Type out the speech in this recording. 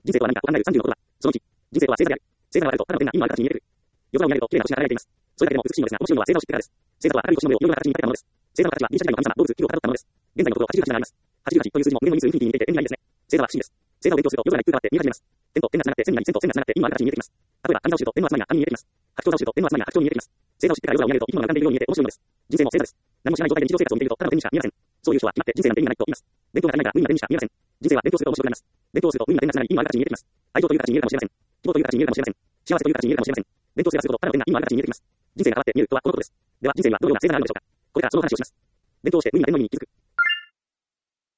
人生とは何かと考える30のことは、その1、人生とは星座である。星座があると、ただの点が意味のある形に見える。夜空を見上げると、綺麗な星が現れています。それだけでも美しいのですが、面白いのは星座を知ってからです。星座は明るい星の目をいろいろな形に見立てたものです。星座の形はギリシャ時代の神様、動物、木をかたどったものです。現在のところ88があります。88という数字も無限の因数インフィニティに似ていて縁起がいいですね。星座は不思議です。星座を勉強すると夜空が一風変わって見え始めます。点と点が繋がって線になり、線と線が繋がって意味のある形に見えてきます。例えば、神座を知ると点の集まりが網に見えてきます。白鳥座を知ると点の集まりが白鳥に見えてきます。星座を知ってから夜空を見上げると生き物が浮かんでいるように見えて面白いのです。人生も星座です。何もしない状態で日常生活を見ているとただの点にしか見えません。そういう人は決まって人生なんて意味がないと言います。勉強が足りないから無意味な点にしか見えません。人生は勉強すると面白くなります。勉強をすると無意味な点が繋がり意味のある形に見えてきます。愛情という形に見えるかもしれません。希望という形に見えるかもしれません。幸せという形に見えるかもしれません。勉強すればするほどただの点が意味のある形に見えてきます。人生が変わって見えるとはこのことです。では人生にはどのような星座があるのでしょうか。これからその話をします。勉強をして無意味な点の意味に気づく。